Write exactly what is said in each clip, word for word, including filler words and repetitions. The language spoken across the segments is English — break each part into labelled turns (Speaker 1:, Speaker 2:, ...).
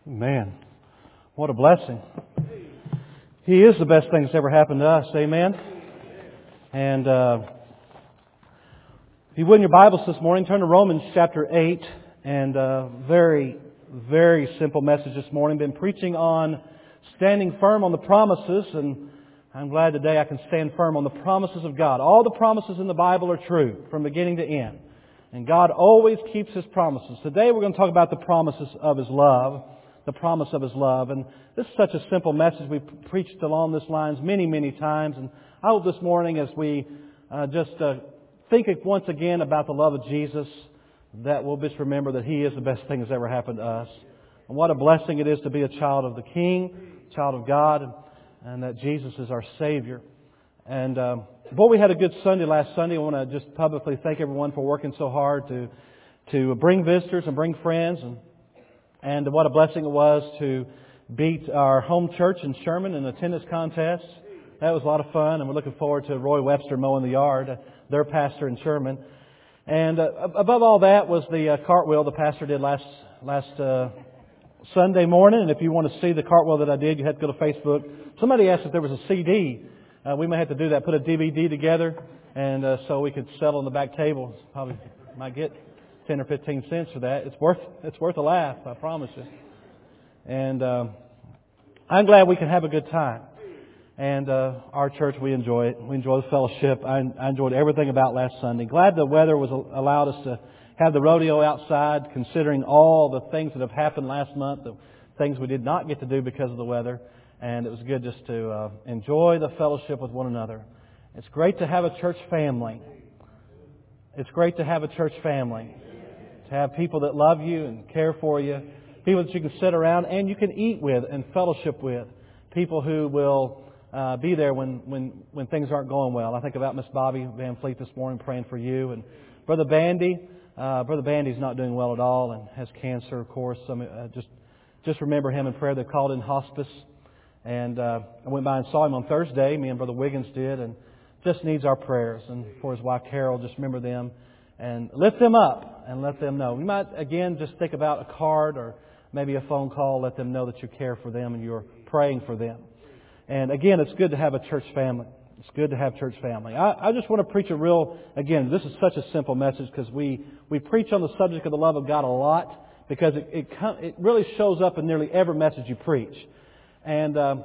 Speaker 1: Man, what a blessing. He is the best thing that's ever happened to us. Amen. And uh, if you would in your Bibles this morning, turn to Romans chapter eight. And uh, very, very simple message this morning. Been preaching on standing firm on the promises. And I'm glad today I can stand firm on the promises of God. All the promises in the Bible are true from beginning to end. And God always keeps His promises. Today we're going to talk about the promises of His love. The promise of His love. And this is such a simple message. We've preached along this lines many, many times. And I hope this morning as we uh, just uh, think once again about the love of Jesus, that we'll just remember that He is the best thing that's ever happened to us. And what a blessing it is to be a child of the King, child of God, and, and that Jesus is our Savior. And um, boy, we had a good Sunday last Sunday. I want to just publicly thank everyone for working so hard to to bring visitors and bring friends. And And what a blessing it was to beat our home church in Sherman in the attendance contest. That was a lot of fun, and we're looking forward to Roy Webster mowing the yard, their pastor in Sherman. And uh, above all that was the uh, cartwheel the pastor did last last uh, Sunday morning. And if you want to see the cartwheel that I did, you have to go to Facebook. Somebody asked if there was a C D. Uh, we may have to do that, put a D V D together, and uh, so we could sell on the back table. Probably might get ten or fifteen cents for that. It's worth it's worth a laugh, I promise you. And uh, I'm glad we can have a good time. And uh, our church, we enjoy it. We enjoy the fellowship. I, I enjoyed everything about last Sunday. Glad the weather was allowed us to have the rodeo outside, considering all the things that have happened last month, the things we did not get to do because of the weather. And it was good just to uh, enjoy the fellowship with one another. It's great to have a church family. It's great to have a church family. To have people that love you and care for you. People that you can sit around and you can eat with and fellowship with. People who will uh, be there when, when, when things aren't going well. I think about Miss Bobby Van Fleet this morning praying for you. And Brother Bandy. Uh, Brother Bandy's not doing well at all and has cancer, of course. I mean, uh, just, just remember him in prayer. They called in hospice. And uh, I went by and saw him on Thursday. Me and Brother Wiggins did. And just needs our prayers. And for his wife Carol, just remember them. And lift them up and let them know. You might, again, just think about a card or maybe a phone call. Let them know that you care for them and you're praying for them. And again, it's good to have a church family. It's good to have church family. I, I just want to preach a real, again, this is such a simple message because we, we preach on the subject of the love of God a lot because it, it, it really shows up in nearly every message you preach. And uh,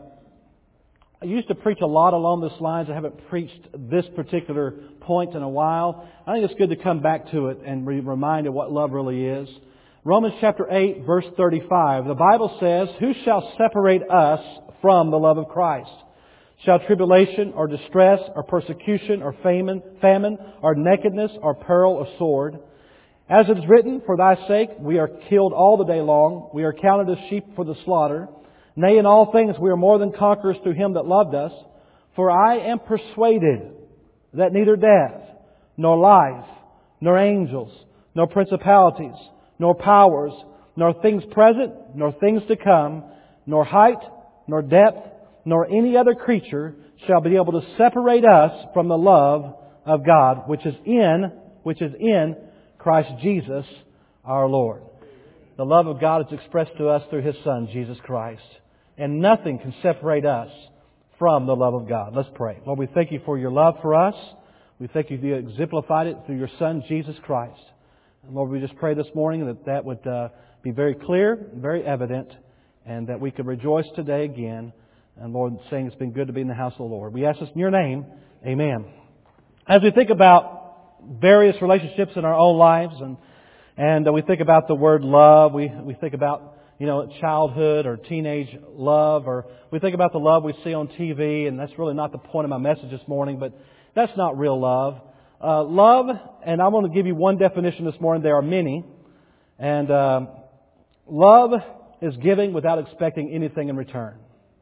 Speaker 1: I used to preach a lot along this lines. I haven't preached this particular point in a while. I think it's good to come back to it and be reminded what love really is. Romans chapter eight, verse thirty-five. The Bible says, "Who shall separate us from the love of Christ? Shall tribulation or distress or persecution or famine, famine or nakedness or peril or sword? As it is written, for thy sake we are killed all the day long. We are counted as sheep for the slaughter. Nay, in all things we are more than conquerors through Him that loved us. For I am persuaded that neither death, nor life, nor angels, nor principalities, nor powers, nor things present, nor things to come, nor height, nor depth, nor any other creature shall be able to separate us from the love of God, which is in, which is in Christ Jesus our Lord." The love of God is expressed to us through His Son, Jesus Christ. And nothing can separate us from the love of God. Let's pray. Lord, we thank You for Your love for us. We thank You that You exemplified it through Your Son, Jesus Christ. And Lord, we just pray this morning that that would uh, be very clear, very evident, and that we could rejoice today again. And Lord, saying it's been good to be in the house of the Lord. We ask this in Your name. Amen. As we think about various relationships in our own lives, and and uh, we think about the word love, we we think about, you know, childhood or teenage love, or we think about the love we see on T V, and that's really not the point of my message this morning, but that's not real love. Uh, love, and I want to give you one definition this morning. There are many. And uh, love is giving without expecting anything in return.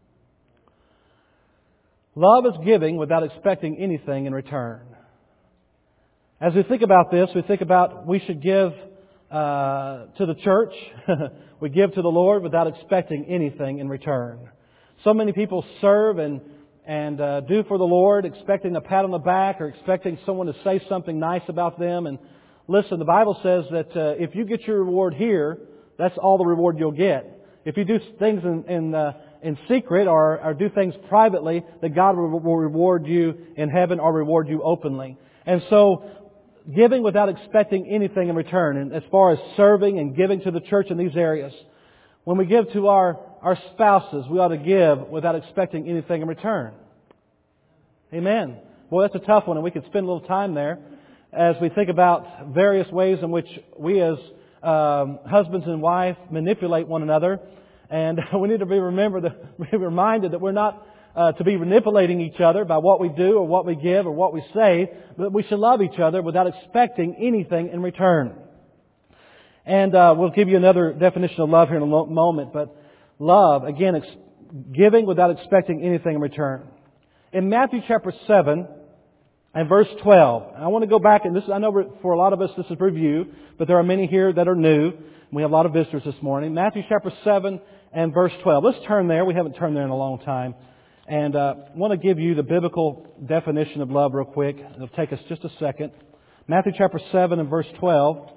Speaker 1: Love is giving without expecting anything in return. As we think about this, we think about we should give uh, to the church. We give to the Lord without expecting anything in return. So many people serve and and uh, do for the Lord, expecting a pat on the back or expecting someone to say something nice about them. And listen, the Bible says that uh, if you get your reward here, that's all the reward you'll get. If you do things in in, uh, in secret or, or do things privately, that God will, will reward you in heaven or reward you openly. And so, giving without expecting anything in return, and as far as serving and giving to the church in these areas, when we give to our, our spouses, we ought to give without expecting anything in return. Amen. Boy, that's a tough one, and we could spend a little time there as we think about various ways in which we as um, husbands and wives manipulate one another. And we need to be remembered, be reminded that we're not uh, to be manipulating each other by what we do or what we give or what we say, but we should love each other without expecting anything in return. And uh, we'll give you another definition of love here in a moment, but love, again, ex- giving without expecting anything in return. In Matthew chapter seven and verse twelve, and I want to go back, and this I know for a lot of us this is review, but there are many here that are new. We have a lot of visitors this morning. Matthew chapter seven and verse twelve. Let's turn there. We haven't turned there in a long time. And uh, I want to give you the biblical definition of love real quick. It'll take us just a second. Matthew chapter seven and verse twelve.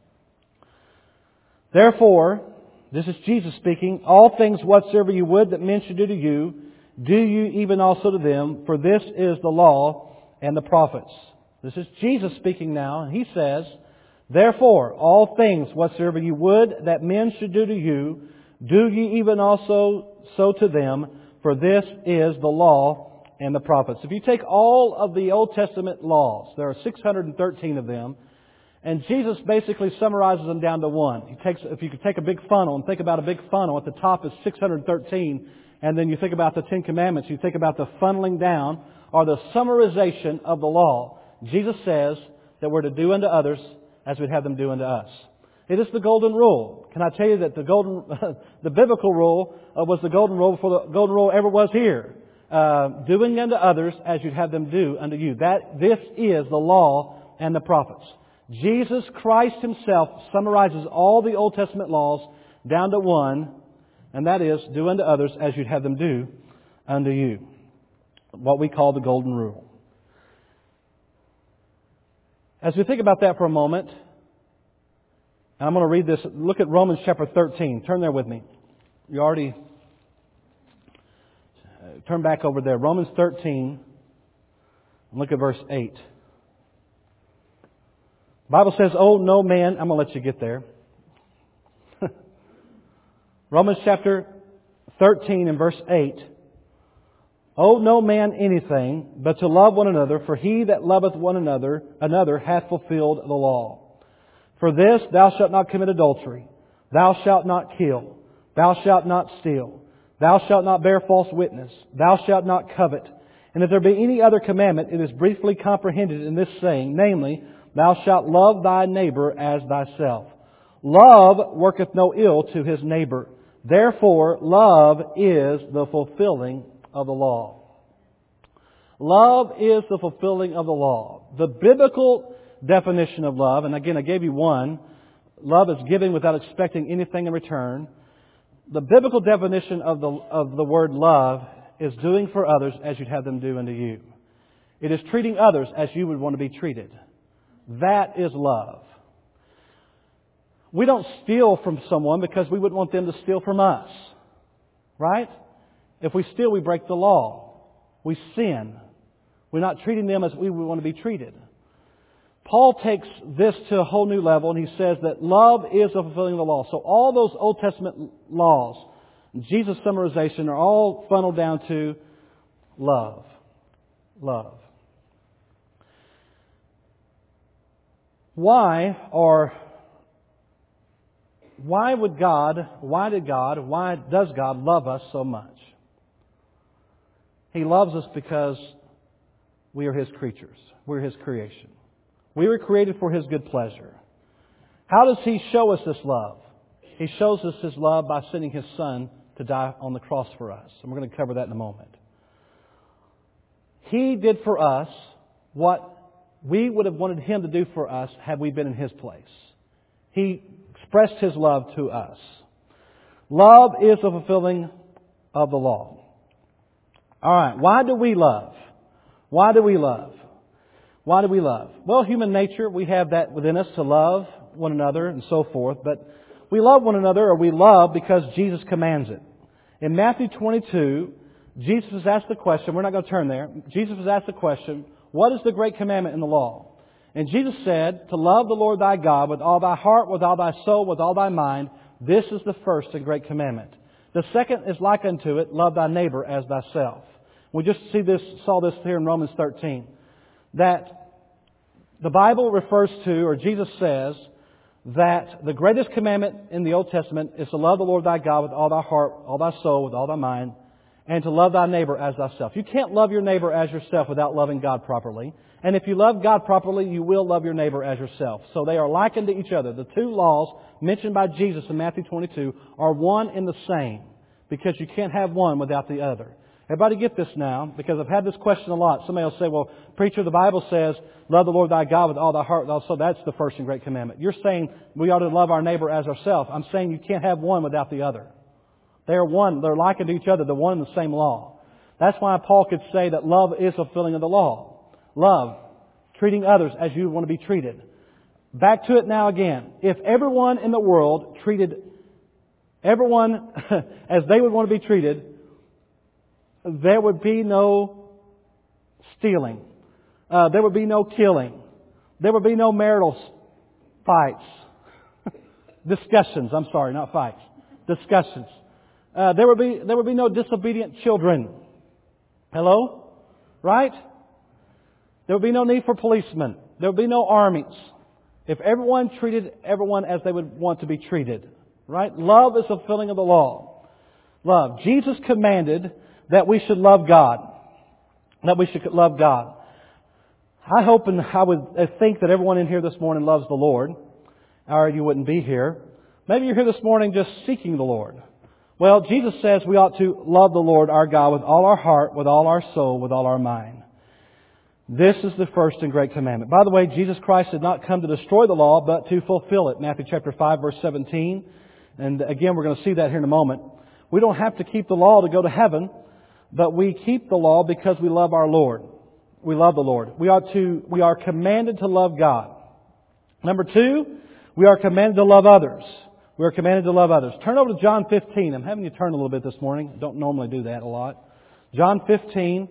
Speaker 1: Therefore, this is Jesus speaking, all things whatsoever you would that men should do to you, do you even also to them, for this is the law and the prophets. This is Jesus speaking now, and He says, therefore, all things whatsoever you would that men should do to you, do ye even also so to them, for this is the law and the prophets. If you take all of the Old Testament laws, there are six hundred thirteen of them, and Jesus basically summarizes them down to one. He takes, if you could take a big funnel and think about a big funnel, at the top is six hundred thirteen, and then you think about the Ten Commandments, you think about the funneling down, or the summarization of the law. Jesus says that we're to do unto others as we'd have them do unto us. It is the golden rule. Can I tell you that the golden, the biblical rule uh, was the golden rule before the golden rule ever was here. Uh, doing unto others as you'd have them do unto you. That, this is the law and the prophets. Jesus Christ Himself summarizes all the Old Testament laws down to one, and that is, do unto others as you'd have them do unto you. What we call the golden rule. As we think about that for a moment, and I'm going to read this. Look at Romans chapter thirteen. Turn there with me. You already turn back over there. Romans thirteen. And look at verse eight. The Bible says, oh, no man... I'm going to let you get there. Romans chapter thirteen and verse eight. Owe no man anything, but to love one another, for he that loveth one another, another hath fulfilled the law. For this, thou shalt not commit adultery, thou shalt not kill, thou shalt not steal, thou shalt not bear false witness, thou shalt not covet. And if there be any other commandment, it is briefly comprehended in this saying, namely, thou shalt love thy neighbor as thyself. Love worketh no ill to his neighbor. Therefore, love is the fulfilling of the law. Love is the fulfilling of the law. The biblical definition of love, and again I gave you one, love is giving without expecting anything in return. The biblical definition of the, of the word love is doing for others as you'd have them do unto you. It is treating others as you would want to be treated. That is love. We don't steal from someone because we wouldn't want them to steal from us. Right? If we steal, we break the law. We sin. We're not treating them as we would want to be treated. Paul takes this to a whole new level, and he says that love is the fulfilling of the law. So all those Old Testament laws, Jesus' summarization, are all funneled down to love. Love. Why or why would God, why did God, why does God love us so much? He loves us because we are His creatures. We're His creation. We were created for His good pleasure. How does He show us this love? He shows us His love by sending His Son to die on the cross for us. And we're going to cover that in a moment. He did for us what we would have wanted Him to do for us had we been in His place. He expressed His love to us. Love is the fulfilling of the law. All right, why do we love? Why do we love? Why do we love? Well, human nature, we have that within us to love one another and so forth. But We love one another, or we love because Jesus commands it. In Matthew twenty-two, Jesus was asked the question, we're not going to turn there. Jesus was asked the question, what is the great commandment in the law? And Jesus said, to love the Lord thy God with all thy heart, with all thy soul, with all thy mind. This is the first and great commandment. The second is like unto it, love thy neighbor as thyself. We just see this, saw this here in Romans thirteen. That the Bible refers to, or Jesus says, that the greatest commandment in the Old Testament is to love the Lord thy God with all thy heart, all thy soul, with all thy mind, and to love thy neighbor as thyself. You can't love your neighbor as yourself without loving God properly. And if you love God properly, you will love your neighbor as yourself. So they are likened to each other. The two laws mentioned by Jesus in Matthew twenty-two are one and the same, because you can't have one without the other. Everybody get this now, because I've had this question a lot. Somebody will say, well, preacher, the Bible says, love the Lord thy God with all thy heart. So that's the first and great commandment. You're saying we ought to love our neighbor as ourselves. I'm saying you can't have one without the other. They are one. They're likened to each other. They're one and the same law. That's why Paul could say that love is fulfilling of the law. Love, treating others as you want to be treated. Back to it now again. If everyone in the world treated everyone as they would want to be treated, there would be no stealing. Uh, there would be no killing. There would be no marital fights. Discussions. I'm sorry, not fights. Discussions. Uh, there would be there would be no disobedient children. Hello? Right? There would be no need for policemen. There would be no armies. If everyone treated everyone as they would want to be treated. Right? Love is fulfilling of the law. Love. Jesus commanded that we should love God. That we should love God. I hope and I would think that everyone in here this morning loves the Lord, or you wouldn't be here. Maybe you're here this morning just seeking the Lord. Well, Jesus says we ought to love the Lord our God with all our heart, with all our soul, with all our mind. This is the first and great commandment. By the way, Jesus Christ did not come to destroy the law, but to fulfill it. Matthew chapter five, verse seventeen. And again, we're going to see that here in a moment. We don't have to keep the law to go to heaven, but we keep the law because we love our Lord. We love the Lord. We are to, we are commanded to love God. Number two, we are commanded to love others. We are commanded to love others. Turn over to John fifteen. I'm having you turn a little bit this morning. I don't normally do that a lot. John fifteen.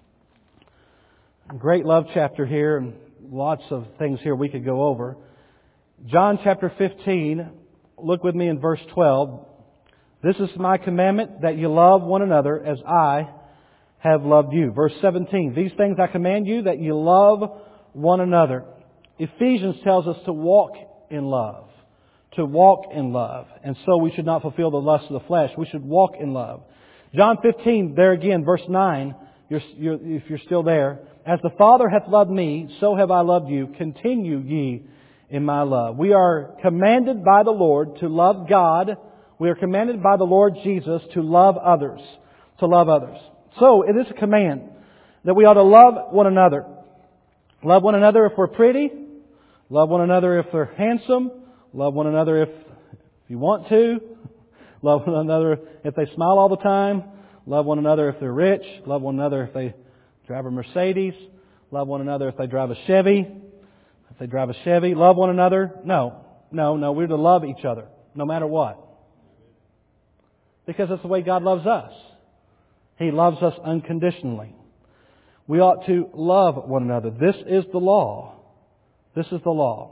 Speaker 1: Great love chapter here, and lots of things here we could go over. John chapter fifteen. Look with me in verse twelve. This is my commandment, that you love one another as I have loved you. Verse seventeen. These things I command you, that you love one another. Ephesians tells us to walk in love. To walk in love. And so we should not fulfill the lust of the flesh. We should walk in love. John fifteen, there again, verse nine, you're, you're, if you're still there. As the Father hath loved me, so have I loved you. Continue ye in my love. We are commanded by the Lord to love God. We are commanded by the Lord Jesus to love others. To love others. So it is a command that we ought to love one another. Love one another if we're pretty. Love one another if they're handsome. Love one another if, if you want to. Love one another if they smile all the time. Love one another if they're rich. Love one another if they drive a Mercedes. Love one another if they drive a Chevy. If they drive a Chevy. Love one another. No. No, no. We're to love each other. No matter what. Because that's the way God loves us. He loves us unconditionally. We ought to love one another. This is the law. This is the law.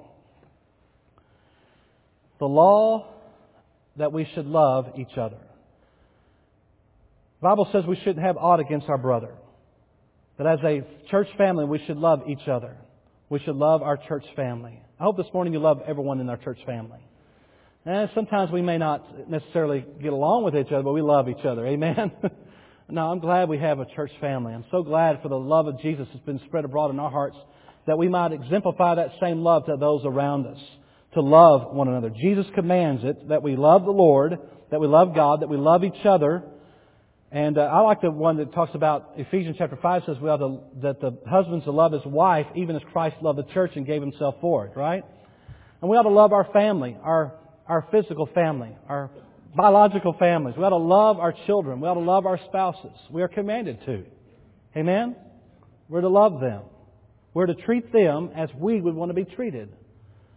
Speaker 1: The law that we should love each other. The Bible says we shouldn't have aught against our brother. That as a church family, we should love each other. We should love our church family. I hope this morning you love everyone in our church family. And sometimes we may not necessarily get along with each other, but we love each other. Amen? No, I'm glad we have a church family. I'm so glad for the love of Jesus that's been spread abroad in our hearts, that we might exemplify that same love to those around us. To love one another. Jesus commands it, that we love the Lord, that we love God, that we love each other. And uh, I like the one that talks about, Ephesians chapter five says we ought to, that the husband's to love his wife even as Christ loved the church and gave himself for it, right? And we ought to love our family, our, our physical family, our biological families. We ought to love our children. We ought to love our spouses. We are commanded to. Amen? We're to love them. We're to treat them as we would want to be treated.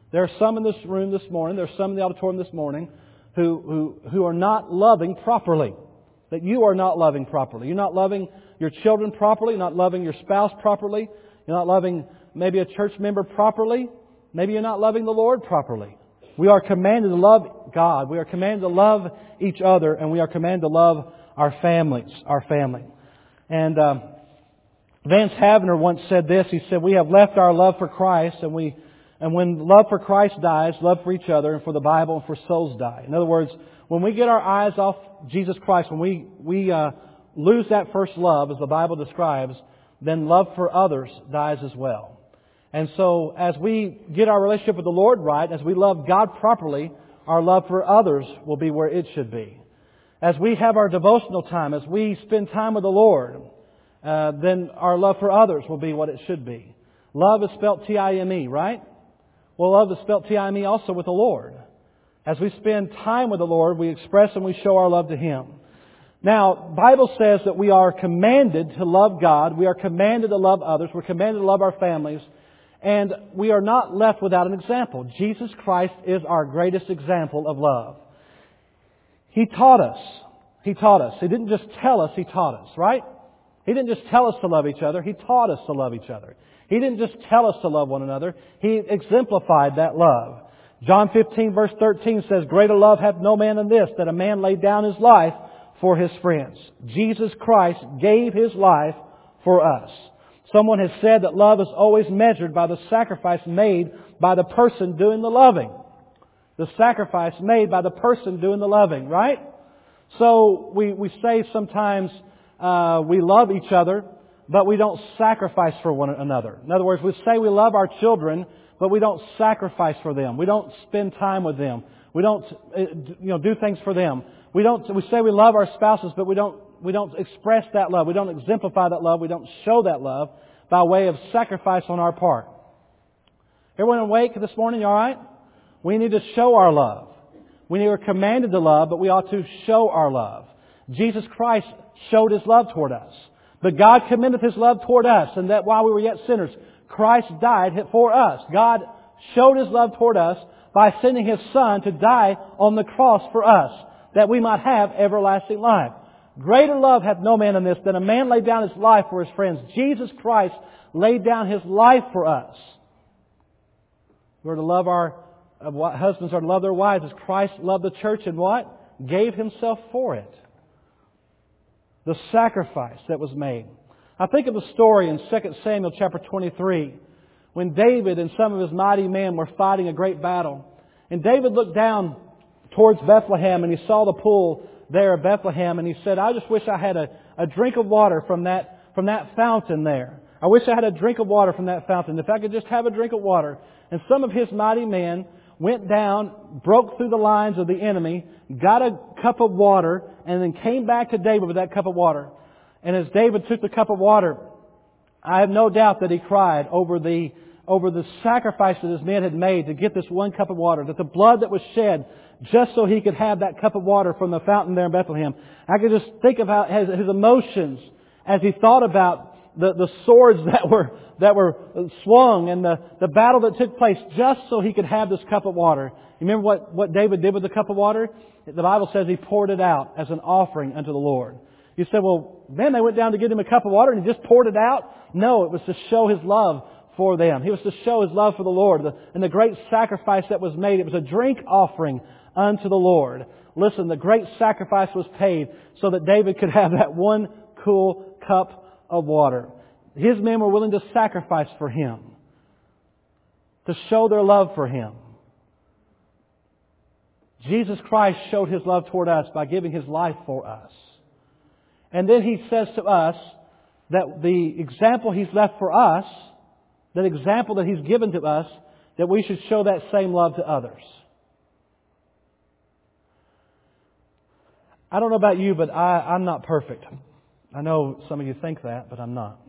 Speaker 1: There are some in this room this morning, there are some in the auditorium this morning who, who, who are not loving properly. That you are not loving properly. You're not loving your children properly. You're not loving your spouse properly. You're not loving maybe a church member properly. Maybe you're not loving the Lord properly. We are commanded to love God. We are commanded to love each other. And we are commanded to love our families, our family. And um, Vance Havner once said this. He said, we have left our love for Christ, and we and when love for Christ dies, love for each other and for the Bible and for souls die. In other words, when we get our eyes off Jesus Christ, when we, we uh, lose that first love, as the Bible describes, then love for others dies as well. And so as we get our relationship with the Lord right, as we love God properly, our love for others will be where it should be. As we have our devotional time, as we spend time with the Lord, uh, then our love for others will be what it should be. Love is spelled T I M E, right? Well, love is spelled T I M E also with the Lord. As we spend time with the Lord, we express and we show our love to Him. Now, the Bible says that we are commanded to love God. We are commanded to love others. We're commanded to love our families. And we are not left without an example. Jesus Christ is our greatest example of love. He taught us. He taught us. He didn't just tell us, He taught us, right? He didn't just tell us to love each other. He taught us to love each other. He didn't just tell us to love one another. He exemplified that love. John fifteen verse thirteen says, greater love hath no man than this, that a man lay down his life for his friends. Jesus Christ gave His life for us. Someone has said that love is always measured by the sacrifice made by the person doing the loving. The sacrifice made by the person doing the loving, right? So we, we say sometimes uh, we love each other, but we don't sacrifice for one another. In other words, we say we love our children, but we don't sacrifice for them. We don't spend time with them. We don't, you know, do things for them. We don't. We say we love our spouses, but we don't. We don't express that love. We don't exemplify that love. We don't show that love by way of sacrifice on our part. Everyone awake this morning? You all right? We need to show our love. We are commanded to love, but we ought to show our love. Jesus Christ showed His love toward us. But God commendeth His love toward us, and that while we were yet sinners, Christ died for us. God showed His love toward us by sending His Son to die on the cross for us, that we might have everlasting life. Greater love hath no man than this, that a man lay down his life for his friends. Jesus Christ laid down His life for us. We're to love our uh, husbands are to love their wives as Christ loved the church and what? Gave Himself for it. The sacrifice that was made. I think of a story in Second Samuel chapter twenty-three when David and some of his mighty men were fighting a great battle. And David looked down towards Bethlehem and he saw the pool there of Bethlehem and he said, I just wish I had a, a drink of water from that, from that fountain there. I wish I had a drink of water from that fountain. If I could just have a drink of water. And some of his mighty men went down, broke through the lines of the enemy, got a cup of water, and then came back to David with that cup of water. And as David took the cup of water, I have no doubt that he cried over the over the sacrifice that his men had made to get this one cup of water, that the blood that was shed just so he could have that cup of water from the fountain there in Bethlehem. I could just think about his, his emotions as he thought about the, the swords that were that were swung and the, the battle that took place just so he could have this cup of water. You remember what, what David did with the cup of water? The Bible says he poured it out as an offering unto the Lord. You said, well, then they went down to get him a cup of water and he just poured it out? No, it was to show His love for them. He was to show His love for the Lord and the great sacrifice that was made. It was a drink offering unto the Lord. Listen, the great sacrifice was paid so that David could have that one cool cup of water. His men were willing to sacrifice for Him, to show their love for Him. Jesus Christ showed His love toward us by giving His life for us. And then He says to us that the example He's left for us, that example that He's given to us, that we should show that same love to others. I don't know about you, but I, I'm not perfect. I know some of you think that, but I'm not.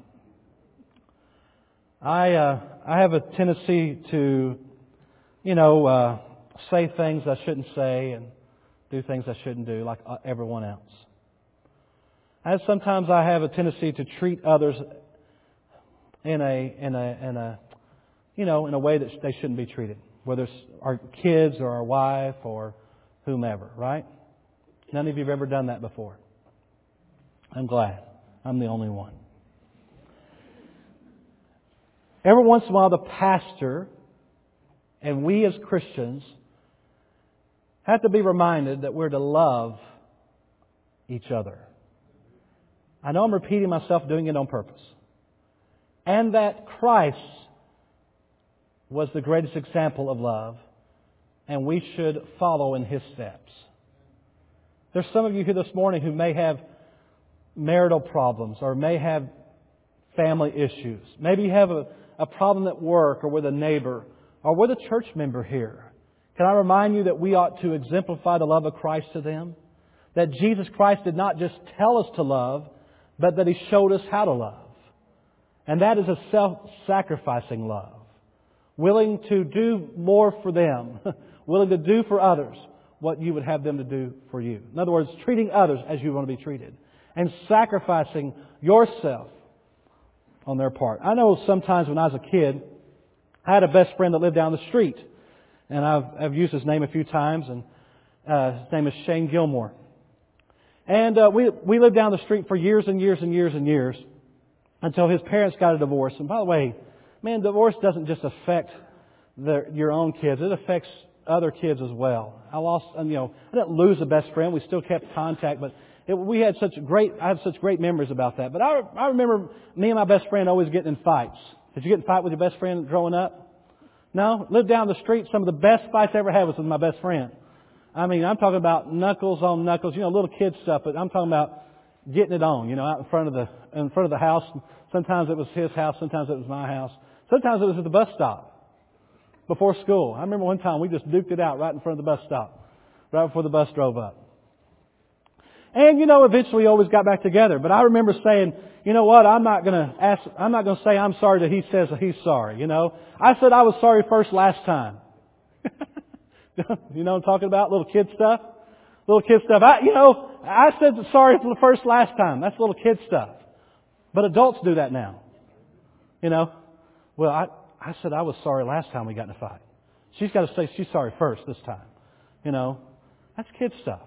Speaker 1: I uh, I have a tendency to, you know, uh, say things I shouldn't say and do things I shouldn't do, like everyone else. And sometimes I have a tendency to treat others in a in a in a you know in a way that they shouldn't be treated. whether it's our kids or our wife or whomever, right? None of you have ever done that before. I'm glad. I'm the only one. Every once in a while, the pastor and we as Christians have to be reminded that we're to love each other. I know I'm repeating myself, doing it on purpose. And that Christ was the greatest example of love, and we should follow in His steps. There's some of you here this morning who may have marital problems or may have family issues. Maybe you have a, a problem at work or with a neighbor or with a church member here. Can I remind you that we ought to exemplify the love of Christ to them? That Jesus Christ did not just tell us to love, but that He showed us how to love. And that is a self-sacrificing love. Willing to do more for them. Willing to do for others what you would have them to do for you. In other words, treating others as you want to be treated. And sacrificing yourself on their part. I know sometimes when I was a kid, I had a best friend that lived down the street. And I've, I've used his name a few times. And uh, his name is Shane Gilmore. And uh, we we lived down the street for years and years and years and years. Until his parents got a divorce. And by the way, man, divorce doesn't just affect the, your own kids. It affects other kids as well. I lost, you know, I didn't lose a best friend. We still kept contact, but it, we had such great, I have such great memories about that. But I, I remember me and my best friend always getting in fights. Did you get in a fight with your best friend growing up? No? Lived down the street. Some of the best fights I ever had was with my best friend. I mean, I'm talking about knuckles on knuckles, you know, little kid stuff, but I'm talking about getting it on, you know, out in front of the in front of the house. Sometimes it was his house, sometimes it was my house. Sometimes it was at the bus stop before school. I remember one time we just duked it out right in front of the bus stop, right before the bus drove up. And you know, eventually we always got back together. But I remember saying, you know what, I'm not gonna ask I'm not gonna say I'm sorry that he says that he's sorry, you know. I said I was sorry first last time. You know what I'm talking about? Little kid stuff? Little kid stuff. I you know, I said sorry for the first last time. That's little kid stuff. But adults do that now. You know? Well, I, I said I was sorry last time we got in a fight. She's got to say she's sorry first this time. You know? That's kid stuff.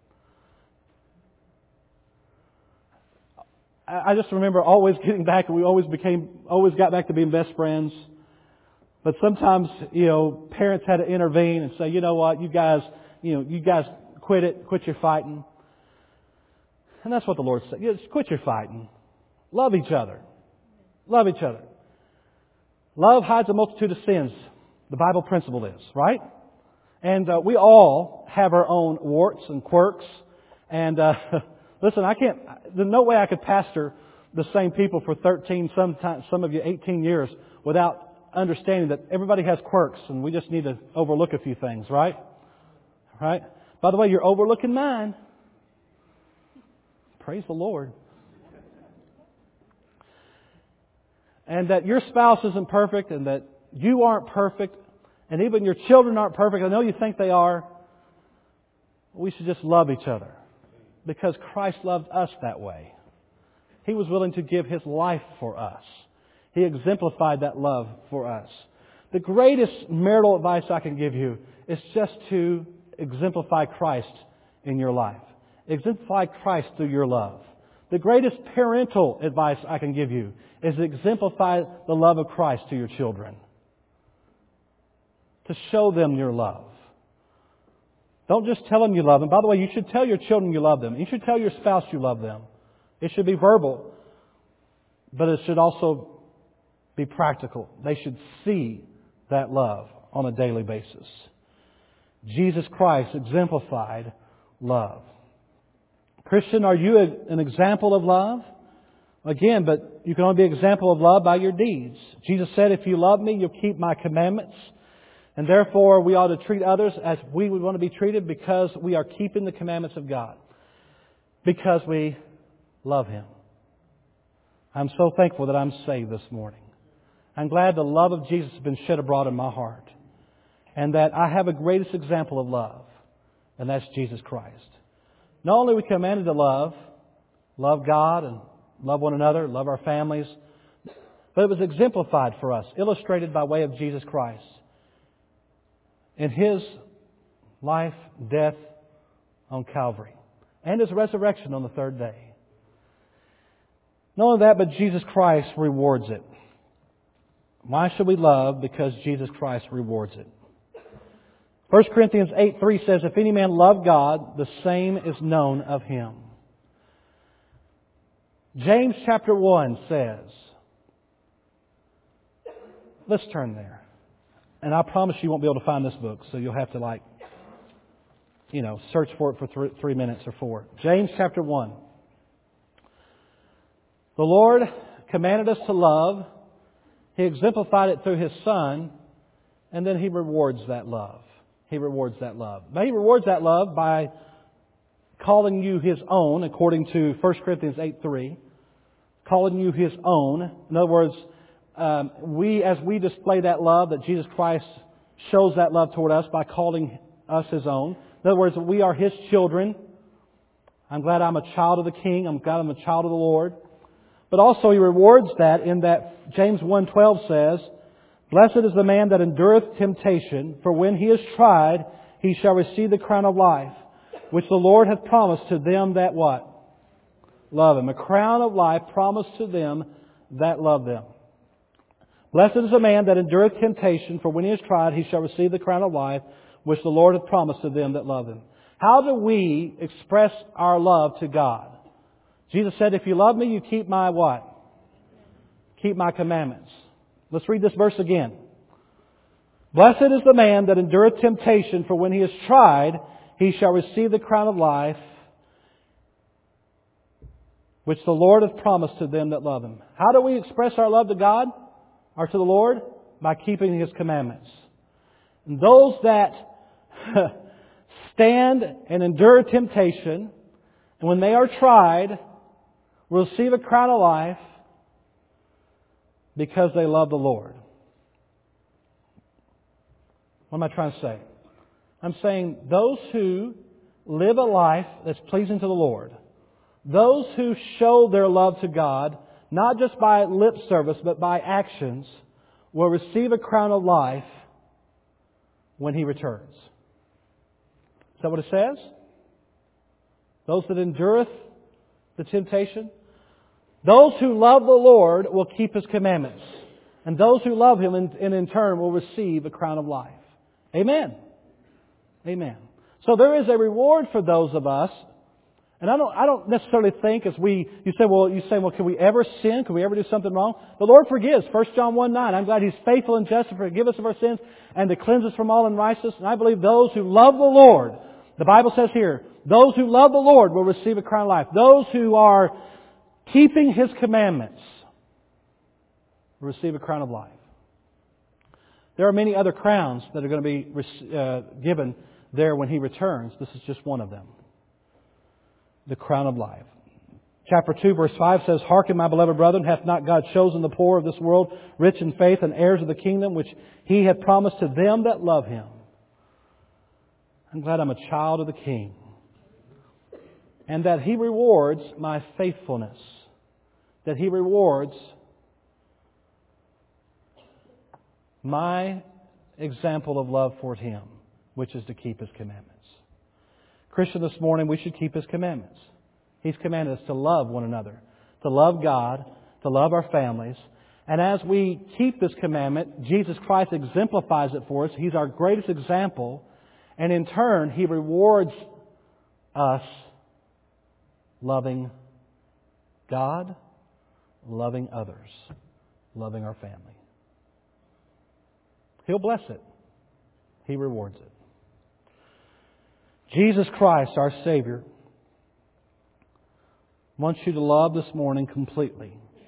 Speaker 1: I, I just remember always getting back, and we always became, always got back to being best friends. But sometimes, you know, parents had to intervene and say, you know what, you guys, you know, you guys quit it, quit your fighting. And that's what the Lord said. Just quit your fighting. Love each other. Love each other. Love hides a multitude of sins. The Bible principle is, right? And uh, we all have our own warts and quirks. And uh, listen, I can't. There's no way I could pastor the same people for thirteen, sometimes some of you eighteen years without understanding that everybody has quirks, and we just need to overlook a few things, right? Right? By the way, you're overlooking mine. Praise the Lord. And that your spouse isn't perfect, and that you aren't perfect, and even your children aren't perfect. I know you think they are. We should just love each other. Because Christ loved us that way. He was willing to give His life for us. He exemplified that love for us. The greatest marital advice I can give you is just to exemplify Christ in your life. Exemplify Christ through your love. The greatest parental advice I can give you is to exemplify the love of Christ to your children. To show them your love. Don't just tell them you love them. By the way, you should tell your children you love them. You should tell your spouse you love them. It should be verbal. But it should also be practical. They should see that love on a daily basis. Jesus Christ exemplified love. Christian, are you a, an example of love? Again, but you can only be an example of love by your deeds. Jesus said, if you love me, you'll keep my commandments. And therefore, we ought to treat others as we would want to be treated because we are keeping the commandments of God. Because we love Him. I'm so thankful that I'm saved this morning. I'm glad the love of Jesus has been shed abroad in my heart. And that I have a greatest example of love. And that's Jesus Christ. Not only are we commanded to love, love God and love one another, love our families, but it was exemplified for us, illustrated by way of Jesus Christ. in His life, death on Calvary, and His resurrection on the third day. Not only that, but Jesus Christ rewards it. Why should we love? Because Jesus Christ rewards it. First Corinthians eight three says, if any man love God, the same is known of Him. James chapter one says, let's turn there. And I promise you won't be able to find this book, so you'll have to like, you know, search for it for three, three minutes or four. James chapter one. The Lord commanded us to love. He exemplified it through His Son, and then He rewards that love. He rewards that love. But He rewards that love by calling you His own, according to First Corinthians eight three. Calling you His own. In other words, um, we, as we display that love, that Jesus Christ shows that love toward us by calling us His own. In other words, we are His children. I'm glad I'm a child of the King. I'm glad I'm a child of the Lord. But also He rewards that in that James one twelve says, blessed is the man that endureth temptation, for when he is tried, he shall receive the crown of life, which the Lord hath promised to them that what? Love Him. A crown of life promised to them that love them. Blessed is the man that endureth temptation, for when he is tried, he shall receive the crown of life, which the Lord hath promised to them that love Him. How do we express our love to God? Jesus said, if you love Me, you keep My what? Keep My commandments. Let's read this verse again. Blessed is the man that endureth temptation, for when he is tried, he shall receive the crown of life, which the Lord hath promised to them that love Him. How do we express our love to God or to the Lord? By keeping His commandments. And those that stand and endure temptation, and when they are tried, will receive a crown of life because they love the Lord. What am I trying to say? I'm saying those who live a life that's pleasing to the Lord, those who show their love to God, not just by lip service, but by actions, will receive a crown of life when He returns. Is that what it says? Those that endureth the temptation. Those who love the Lord will keep His commandments. And those who love Him in, in, in turn will receive a crown of life. Amen. Amen. So there is a reward for those of us. And I don't, I don't necessarily think as we, you say, well, you say, well, can we ever sin? Can we ever do something wrong? The Lord forgives. First John one nine. I'm glad He's faithful and just to forgive us of our sins and to cleanse us from all unrighteousness. And I believe those who love the Lord, the Bible says here, those who love the Lord will receive a crown of life. Those who are keeping His commandments will receive a crown of life. There are many other crowns that are going to be uh, given there when He returns. This is just one of them. The crown of life. Chapter two, verse five says, hearken, my beloved brethren, hath not God chosen the poor of this world, rich in faith and heirs of the kingdom, which He hath promised to them that love Him? I'm glad I'm a child of the King. And that He rewards my faithfulness. That He rewards my example of love for Him, which is to keep His commandments. Christian, this morning we should keep His commandments. He's commanded us to love one another, to love God, to love our families. And as we keep this commandment, Jesus Christ exemplifies it for us. He's our greatest example. And in turn, He rewards us loving God, loving others, loving our family. He'll bless it. He rewards it. Jesus Christ, our Savior, wants you to love this morning completely.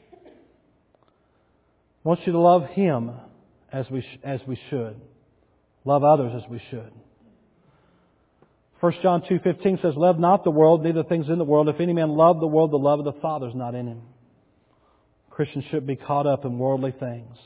Speaker 1: Wants you to love Him as we sh- as we should. Love others as we should. First John two fifteen says, love not the world, neither things in the world. If any man love the world, the love of the Father is not in him. Christians shouldn't be caught up in worldly things.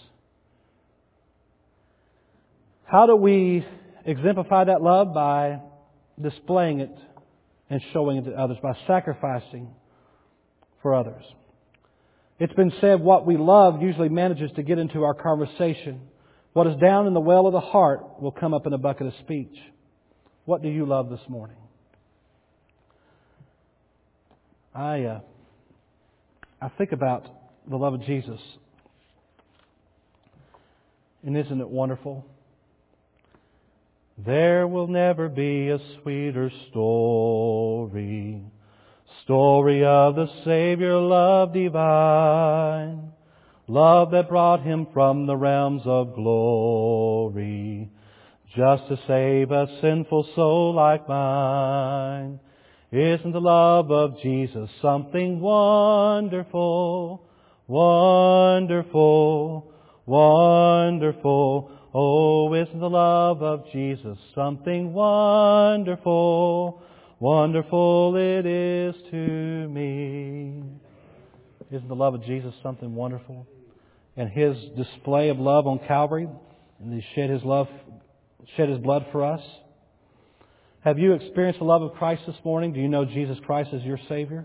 Speaker 1: How do we exemplify that love? By displaying it and showing it to others, by sacrificing for others. It's been said what we love usually manages to get into our conversation What is down in the well of the heart will come up in a bucket of speech. What do you love this morning? I uh, I think about the love of Jesus. And isn't it wonderful? There will never be a sweeter story, story of the Savior, love divine, love that brought Him from the realms of glory, just to save a sinful soul like mine. Isn't the love of Jesus something wonderful, wonderful, wonderful? Oh, isn't the love of Jesus something wonderful, wonderful it is to me. Isn't the love of Jesus something wonderful? And His display of love on Calvary, and He shed His love, shed His blood for us. Have you experienced the love of Christ this morning? Do you know Jesus Christ as your Savior?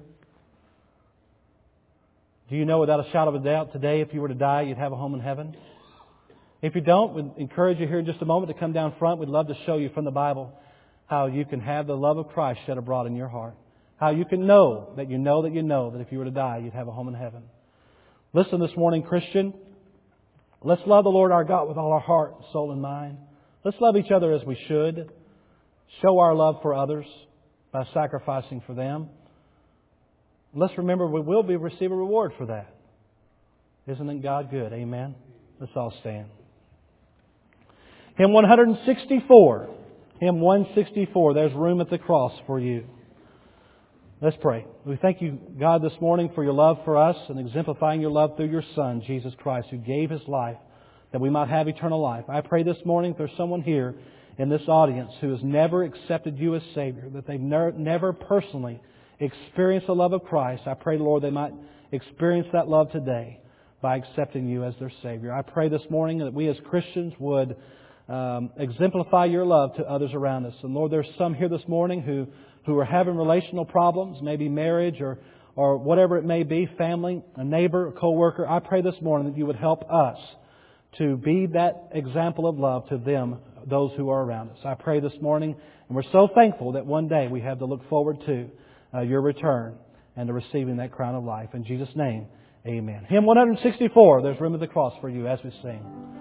Speaker 1: Do you know without a shadow of a doubt today, if you were to die, you'd have a home in heaven? If you don't, we'd encourage you here in just a moment to come down front. We'd love to show you from the Bible how you can have the love of Christ shed abroad in your heart. How you can know that you know that you know that if you were to die, you'd have a home in heaven. Listen this morning, Christian. Let's love the Lord our God with all our heart, soul, and mind. Let's love each other as we should. Show our love for others by sacrificing for them. Let's remember we will be receive a reward for that. Isn't God good? Amen. Let's all stand. Hymn one sixty-four. Hymn one sixty-four. There's room at the cross for you. Let's pray. We thank you, God, this morning for your love for us and exemplifying your love through your Son, Jesus Christ, who gave His life that we might have eternal life. I pray this morning if there's someone here in this audience who has never accepted you as Savior, that they've never, never personally experienced the love of Christ, I pray, Lord, they might experience that love today by accepting you as their Savior. I pray this morning that we as Christians would um, exemplify your love to others around us. And Lord, there's some here this morning who, who are having relational problems, maybe marriage or, or whatever it may be, family, a neighbor, a co-worker. I pray this morning that you would help us to be that example of love to them, those who are around us. I pray this morning, and we're so thankful that one day we have to look forward to uh, your return and to receiving that crown of life. In Jesus' name, amen. Hymn one sixty-four, there's room at the cross for you as we sing.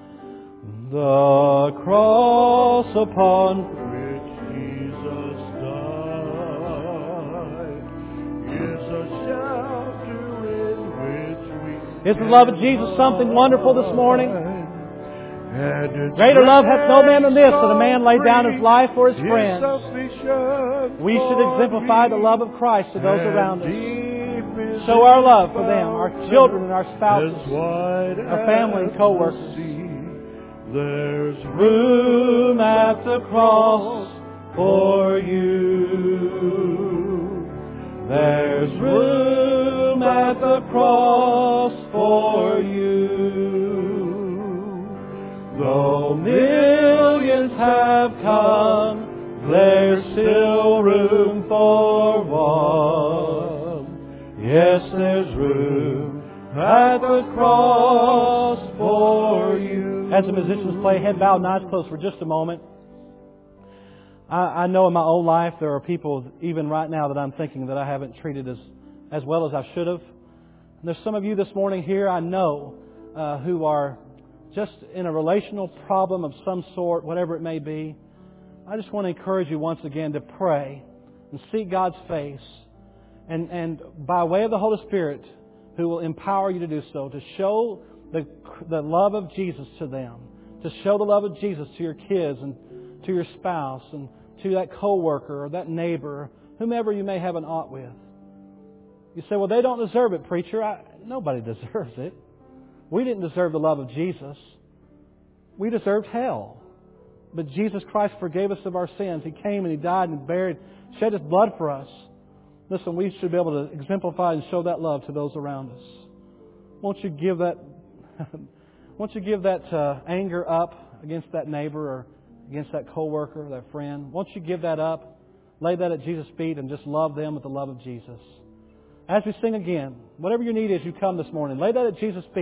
Speaker 1: The cross upon which Jesus died is a shelter in which we... Is the love of Jesus something wonderful this morning? Greater love hath no man than this, that a man lay down his life for his friends. We should exemplify the love of Christ to those around us. Show our love for them, our children and our spouses, our family and co-workers. There's room at the cross for you. There's room at the cross for you. Though millions have come, there's still room for one. Yes, there's room at the cross for you. As the musicians play, head bowed and eyes closed for just a moment. I, I know in my own life there are people, even right now, that I'm thinking that I haven't treated as, as well as I should have. And there's some of you this morning here, I know, uh, who are just in a relational problem of some sort, whatever it may be. I just want to encourage you once again to pray and seek God's face. And, and by way of the Holy Spirit, who will empower you to do so, to show the, the love of Jesus to them. To show the love of Jesus to your kids and to your spouse and to that co-worker or that neighbor, whomever you may have an ought with. You say, well, they don't deserve it, preacher. I, nobody deserves it. We didn't deserve the love of Jesus. We deserved hell. But Jesus Christ forgave us of our sins. He came and He died and buried, shed His blood for us. Listen, we should be able to exemplify and show that love to those around us. Won't you give that, won't you give that uh, anger up against that neighbor or against that co-worker, that friend? Won't you give that up? Lay that at Jesus' feet and just love them with the love of Jesus. As we sing again, whatever your need is, you come this morning. Lay that at Jesus' feet.